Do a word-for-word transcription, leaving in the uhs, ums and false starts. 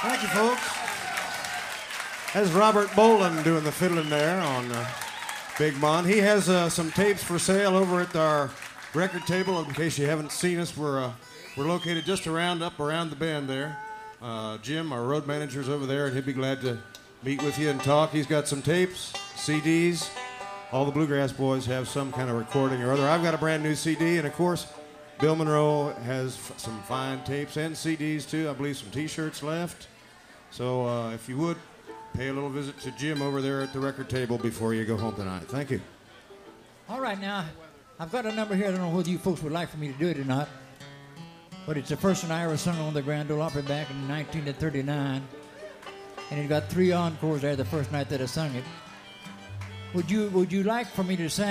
Thank you, folks. That's Robert Boland doing the fiddling there on uh, Big Mon. He has uh, some tapes for sale over at our record table. In case you haven't seen us, we're uh, we're located just around up around the bend there. Uh, Jim, our road manager's over there, and he'd be glad to meet with you and talk. He's got some tapes, C Ds. All the Bluegrass Boys have some kind of recording or other. I've got a brand new C D, and of course, Bill Monroe has f- some fine tapes and C Ds too. I believe some T-shirts left. So uh, if you would, pay a little visit to Jim over there at the record table before you go home tonight. Thank you. All right, now, I've got a number here. I don't know whether you folks would like for me to do it or not, but it's the first one I ever sung on the Grand Ole Opry back in nineteen thirty-nine, and it got three encores there the first night that I sung it. Would you Would you like for me to sing?